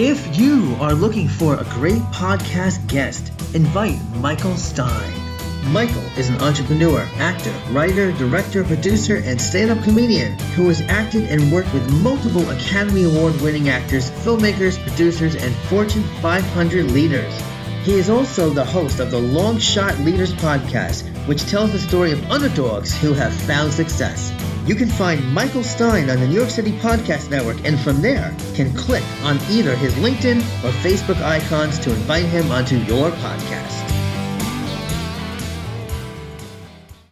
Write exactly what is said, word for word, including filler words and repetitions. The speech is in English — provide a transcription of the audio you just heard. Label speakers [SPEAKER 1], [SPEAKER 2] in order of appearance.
[SPEAKER 1] If you are looking for a great podcast guest, invite Michael Stein. Michael is an entrepreneur, actor, writer, director, producer, and stand-up comedian who has acted and worked with multiple Academy Award-winning actors, filmmakers, producers, and Fortune five hundred leaders. He is also the host of the Long Shot Leaders podcast, which tells the story of underdogs who have found success. You can find Michael Stein on the New York City Podcast Network, and from there can click on either his LinkedIn or Facebook icons to invite him onto your podcast.